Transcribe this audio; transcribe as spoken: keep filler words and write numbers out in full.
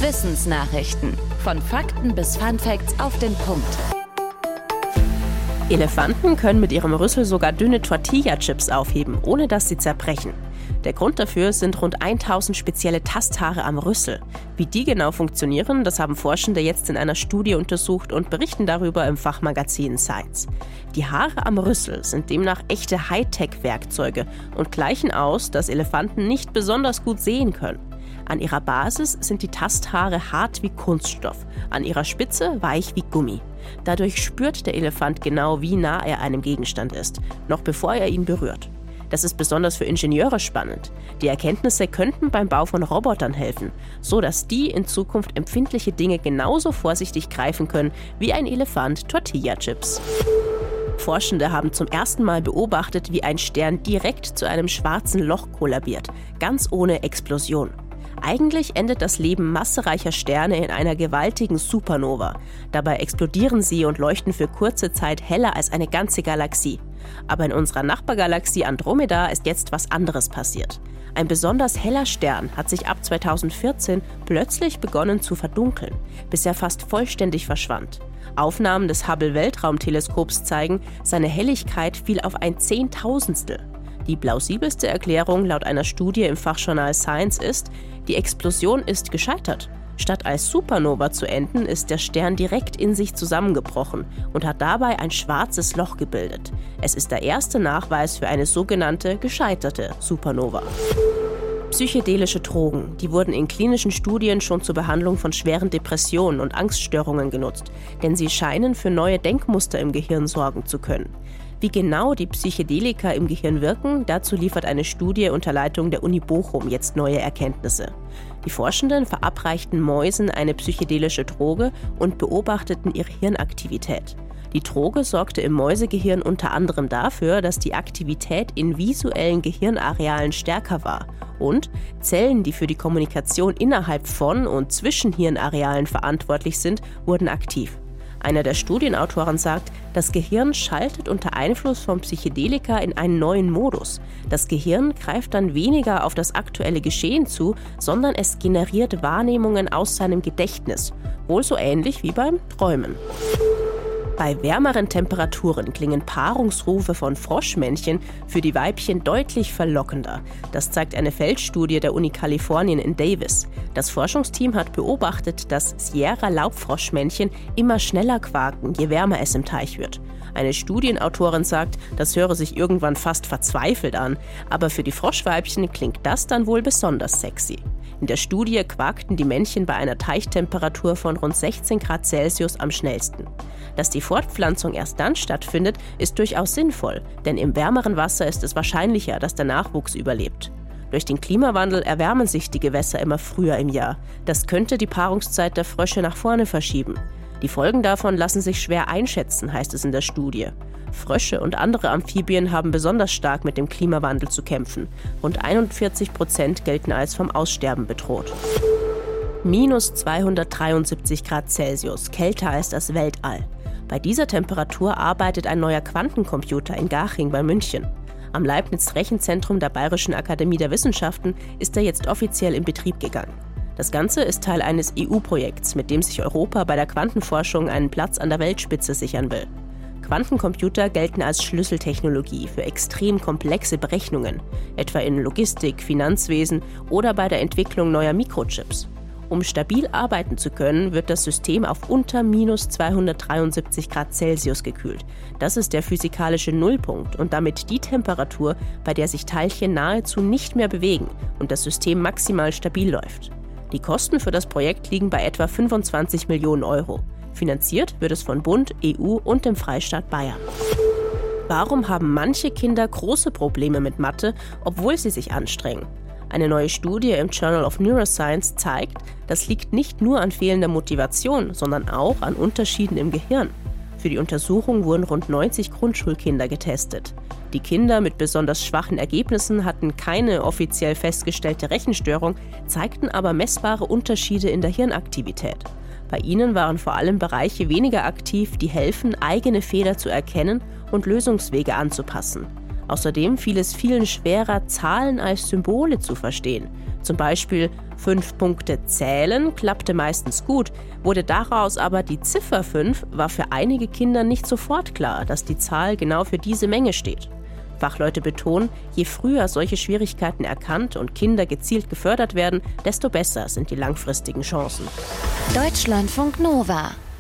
Wissensnachrichten. Von Fakten bis Funfacts auf den Punkt. Elefanten können mit ihrem Rüssel sogar dünne Tortilla-Chips aufheben, ohne dass sie zerbrechen. Der Grund dafür sind rund tausend spezielle Tasthaare am Rüssel. Wie die genau funktionieren, das haben Forschende jetzt in einer Studie untersucht und berichten darüber im Fachmagazin Science. Die Haare am Rüssel sind demnach echte Hightech-Werkzeuge und gleichen aus, dass Elefanten nicht besonders gut sehen können. An ihrer Basis sind die Tasthaare hart wie Kunststoff, an ihrer Spitze weich wie Gummi. Dadurch spürt der Elefant genau, wie nah er einem Gegenstand ist, noch bevor er ihn berührt. Das ist besonders für Ingenieure spannend. Die Erkenntnisse könnten beim Bau von Robotern helfen, so dass die in Zukunft empfindliche Dinge genauso vorsichtig greifen können wie ein Elefant Tortilla-Chips. Forschende haben zum ersten Mal beobachtet, wie ein Stern direkt zu einem schwarzen Loch kollabiert, ganz ohne Explosion. Eigentlich endet das Leben massereicher Sterne in einer gewaltigen Supernova. Dabei explodieren sie und leuchten für kurze Zeit heller als eine ganze Galaxie. Aber in unserer Nachbargalaxie Andromeda ist jetzt was anderes passiert. Ein besonders heller Stern hat sich ab zweitausendvierzehn plötzlich begonnen zu verdunkeln, bis er fast vollständig verschwand. Aufnahmen des Hubble-Weltraumteleskops zeigen, seine Helligkeit fiel auf ein Zehntausendstel. Die plausibelste Erklärung laut einer Studie im Fachjournal Science ist, die Explosion ist gescheitert. Statt als Supernova zu enden, ist der Stern direkt in sich zusammengebrochen und hat dabei ein schwarzes Loch gebildet. Es ist der erste Nachweis für eine sogenannte gescheiterte Supernova. Psychedelische Drogen, die wurden in klinischen Studien schon zur Behandlung von schweren Depressionen und Angststörungen genutzt, denn sie scheinen für neue Denkmuster im Gehirn sorgen zu können. Wie genau die Psychedelika im Gehirn wirken, dazu liefert eine Studie unter Leitung der Uni Bochum jetzt neue Erkenntnisse. Die Forschenden verabreichten Mäusen eine psychedelische Droge und beobachteten ihre Hirnaktivität. Die Droge sorgte im Mäusegehirn unter anderem dafür, dass die Aktivität in visuellen Gehirnarealen stärker war und Zellen, die für die Kommunikation innerhalb von und zwischen Hirnarealen verantwortlich sind, wurden aktiv. Einer der Studienautoren sagt, das Gehirn schaltet unter Einfluss von Psychedelika in einen neuen Modus. Das Gehirn greift dann weniger auf das aktuelle Geschehen zu, sondern es generiert Wahrnehmungen aus seinem Gedächtnis, wohl so ähnlich wie beim Träumen. Bei wärmeren Temperaturen klingen Paarungsrufe von Froschmännchen für die Weibchen deutlich verlockender. Das zeigt eine Feldstudie der Uni Kalifornien in Davis. Das Forschungsteam hat beobachtet, dass Sierra-Laubfroschmännchen immer schneller quaken, je wärmer es im Teich wird. Eine Studienautorin sagt, das höre sich irgendwann fast verzweifelt an, aber für die Froschweibchen klingt das dann wohl besonders sexy. In der Studie quakten die Männchen bei einer Teichtemperatur von rund sechzehn Grad Celsius am schnellsten. Dass die Fortpflanzung erst dann stattfindet, ist durchaus sinnvoll, denn im wärmeren Wasser ist es wahrscheinlicher, dass der Nachwuchs überlebt. Durch den Klimawandel erwärmen sich die Gewässer immer früher im Jahr. Das könnte die Paarungszeit der Frösche nach vorne verschieben. Die Folgen davon lassen sich schwer einschätzen, heißt es in der Studie. Frösche und andere Amphibien haben besonders stark mit dem Klimawandel zu kämpfen. Rund einundvierzig Prozent gelten als vom Aussterben bedroht. Minus zweihundertdreiundsiebzig Grad Celsius, kälter als das Weltall. Bei dieser Temperatur arbeitet ein neuer Quantencomputer in Garching bei München. Am Leibniz-Rechenzentrum der Bayerischen Akademie der Wissenschaften ist er jetzt offiziell in Betrieb gegangen. Das Ganze ist Teil eines E U-Projekts, mit dem sich Europa bei der Quantenforschung einen Platz an der Weltspitze sichern will. Quantencomputer gelten als Schlüsseltechnologie für extrem komplexe Berechnungen, etwa in Logistik, Finanzwesen oder bei der Entwicklung neuer Mikrochips. Um stabil arbeiten zu können, wird das System auf unter minus zweihundertdreiundsiebzig Grad Celsius gekühlt. Das ist der physikalische Nullpunkt und damit die Temperatur, bei der sich Teilchen nahezu nicht mehr bewegen und das System maximal stabil läuft. Die Kosten für das Projekt liegen bei etwa fünfundzwanzig Millionen Euro. Finanziert wird es von Bund, E U und dem Freistaat Bayern. Warum haben manche Kinder große Probleme mit Mathe, obwohl sie sich anstrengen? Eine neue Studie im Journal of Neuroscience zeigt, das liegt nicht nur an fehlender Motivation, sondern auch an Unterschieden im Gehirn. Für die Untersuchung wurden rund neunzig Grundschulkinder getestet. Die Kinder mit besonders schwachen Ergebnissen hatten keine offiziell festgestellte Rechenstörung, zeigten aber messbare Unterschiede in der Hirnaktivität. Bei ihnen waren vor allem Bereiche weniger aktiv, die helfen, eigene Fehler zu erkennen und Lösungswege anzupassen. Außerdem fiel es vielen schwerer, Zahlen als Symbole zu verstehen. Zum Beispiel Fünf Punkte zählen klappte meistens gut, wurde daraus aber die Ziffer fünf, war für einige Kinder nicht sofort klar, dass die Zahl genau für diese Menge steht. Fachleute betonen, je früher solche Schwierigkeiten erkannt und Kinder gezielt gefördert werden, desto besser sind die langfristigen Chancen. Deutschlandfunk Nova